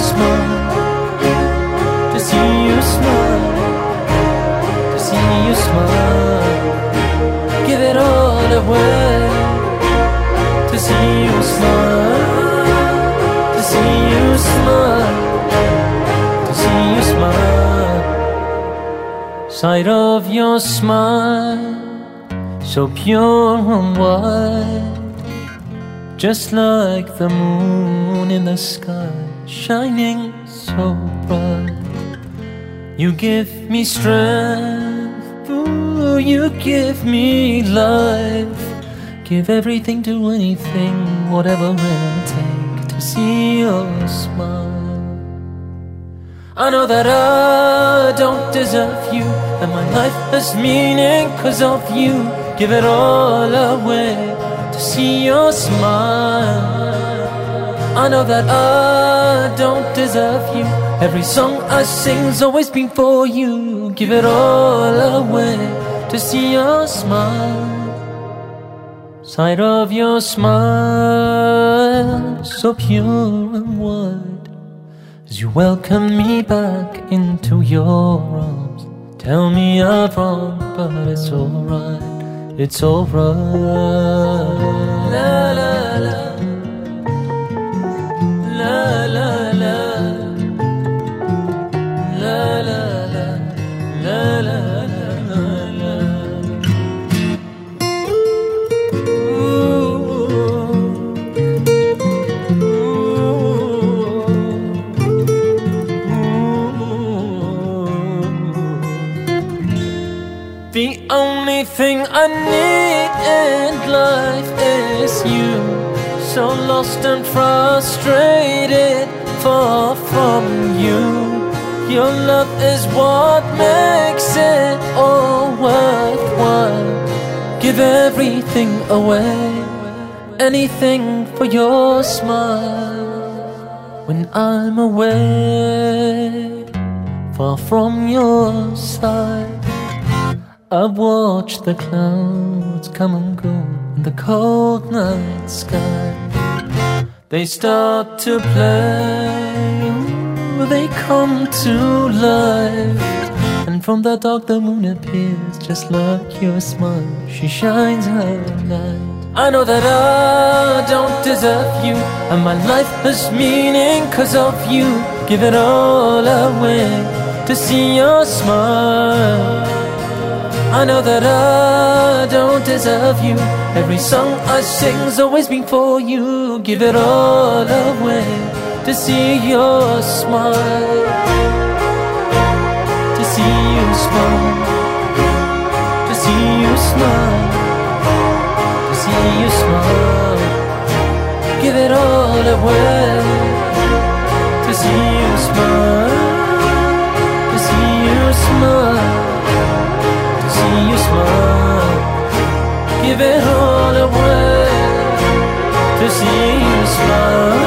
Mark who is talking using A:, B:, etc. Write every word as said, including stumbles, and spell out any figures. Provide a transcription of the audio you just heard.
A: smile, to see you smile, to see you smile. Give it all away, to see you smile, to see you smile, to see you smile. Sight of your smile, so pure and white, just like the moon in the sky, shining so bright. You give me strength, ooh, you give me life. Give everything to anything, whatever it'll take, to see your smile. I know that I don't deserve you, and my life has meaning 'cause of you. Give it all away to see your smile. I know that I don't deserve you. Every song I sing's always been for you. Give it all away to see your smile. Sight of your smile, so pure and wide, as you welcome me back into your arms. Tell me I'm wrong, but it's alright. It's alright. La la la, la la la, la la la, la la la la. Ooh, ooh, ooh. The only thing I need in life is you. So lost and frustrated, far from you. Your love is what makes it all worthwhile. Give everything away, anything for your smile. When I'm away, far from your side, I watch the clouds come and go in the cold night sky. They start to play, they come to life, and from the dark the moon appears, just like your smile. She shines her light. I know that I don't deserve you, and my life has meaning 'cause of you. Give it all away to see your smile. I know that I don't deserve you. Every song I sing's always been for you. Give it all away to see your smile, to see you smile, to see you smile, to see you smile. Give it all away to see you smile, to see you smile, to see you smile. Give it all away to see you smile.